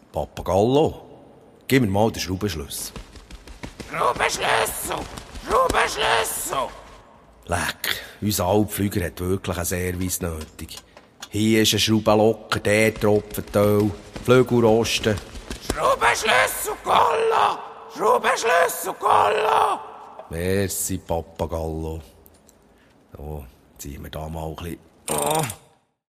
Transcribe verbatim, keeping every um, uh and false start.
Papagallo, gib mir mal den Schraubenschlüssel. Schraubenschlüssel! Schraubenschlüssel! Leck, unser Altpflüger hat wirklich einen Service nötig. Hier ist ein Schraubenlocker, der tropft Öl, Flügelrosten. Schraubenschlüssel, Gallo! Schraubenschlüssel, Gallo! Merci, Papagallo. So, ziehen wir da mal ein bisschen... Oh.